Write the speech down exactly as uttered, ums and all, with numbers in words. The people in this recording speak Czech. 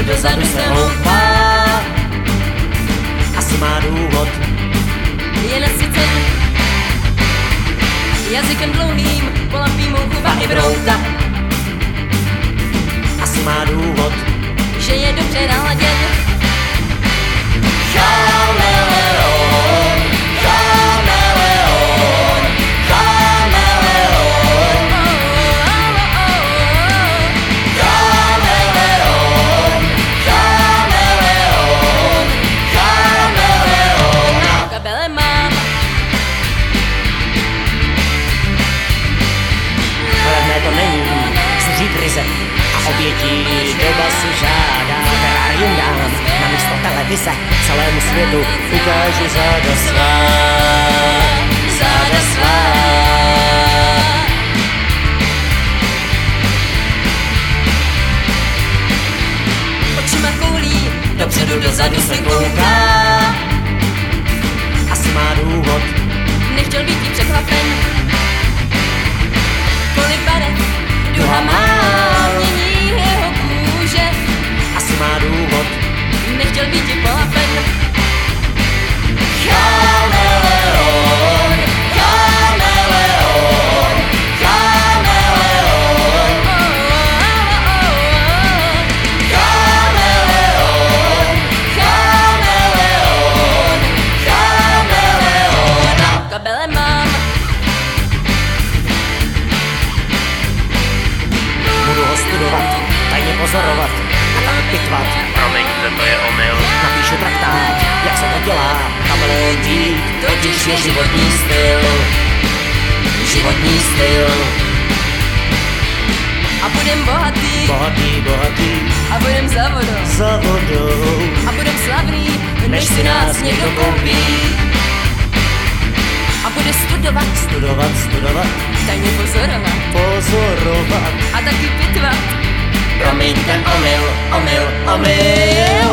dozadu se houpá. Asi má důvod, je nasycen jazykem dlouhým, polapí mouchu i brouka. asi má důvod, že je dobře naladěn. Chameleon, chameleon, chameleon, chameleon, chameleon, chameleon. Kabele mám, Levné to není, zřít ryze a obětí doba si žádá. Terárium dám na místo televize, celému světu ukážu záda svá, záda svá. očima koulí, Dopředu dozadu se kouká, asi má důvod, nechtěl být jí překvapen. Kolik barev, duha má, mění jeho kůže, asi má důvod. nechtěl být jí polapen. Chameleon, chameleon, chameleon, chameleon, chameleon, chameleon. Kabele mám, Budu ho studovat, tajně pozorovat a tak pitvat. Promiňte, to je omyl. Napíšu traktát, jak se to dělá. Chameleon dít, totiž je životní styl. Životní styl. a budem bohatý, Bohatý, bohatý, a budem za vodou, za vodou. a budem slavný, Než si nás někdo koupí. a bude studovat, Studovat, studovat, tajně pozorovat, pozorovat. a taky pitvat. Promiňte, omyl, omyl, omyl.